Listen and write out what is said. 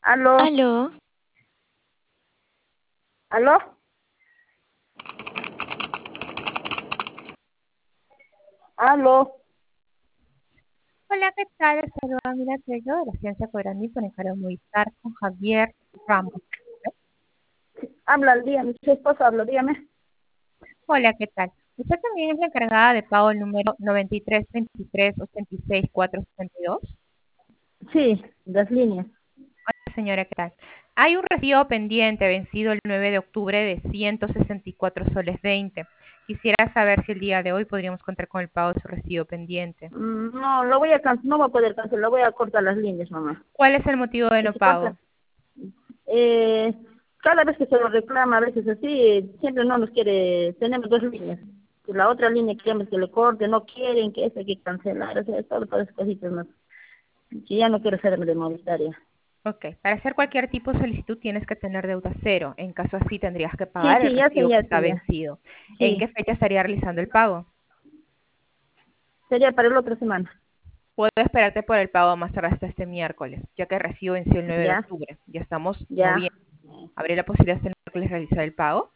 Aló, Aló, aló, aló. Hola, ¿qué tal? Saluda Mira Tello de la Ciencia Guaraní para movilizar con Javier Ramos. Habla al día, mi esposa habla, dígame. Hola, ¿qué tal? ¿Usted también es la encargada de pago el número 9323-86472? Sí, las líneas. Hola, señora, ¿qué tal? Hay un recibo pendiente vencido el 9 de octubre de 164 soles 20. Quisiera saber si el día de hoy podríamos contar con el pago de su recibo pendiente. No, lo voy a no voy a poder cancelar, lo voy a cortar las líneas, mamá. ¿Cuál es el motivo de Que no se corta. pago? Eh, Cada vez que se lo reclama, a veces así, siempre no nos quiere, tenemos dos líneas. Que la otra línea queremos que le corte, no quieren, que eso hay que cancelar, o sea, todo por esas cositas más. Que ya no quiero ser de Movitaria. Ok, para hacer cualquier tipo de solicitud tienes que tener deuda cero. En caso así, tendrías que Sí, pagar el sí, recibo que ya está sé, ya. vencido. ¿En Sí, qué fecha estaría realizando el pago? sería para la otra semana. Puedo esperarte por el pago más tarde hasta este miércoles, ya que el recibo venció el 9 de Ya, octubre. Ya estamos ya. noviembre. ¿Habría la posibilidad este miércoles realizar el pago?